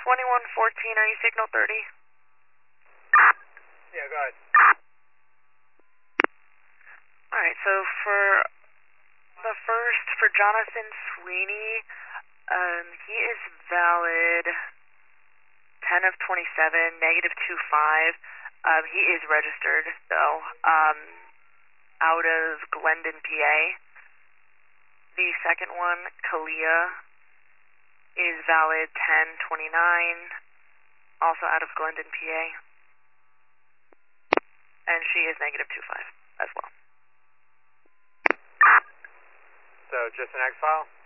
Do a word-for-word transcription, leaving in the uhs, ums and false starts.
twenty-one fourteen, are you signal thirty? Yeah, go ahead. Alright, so for the first, for Jonathan Sweeney, um, he is valid ten of twenty-seven, negative two five. Um, he is registered, though, um, out of Glendon, P A. The second one, Kalia, is valid ten twenty-nine, also out of Glendon, P A. And she is negative two five as well. So just an X file?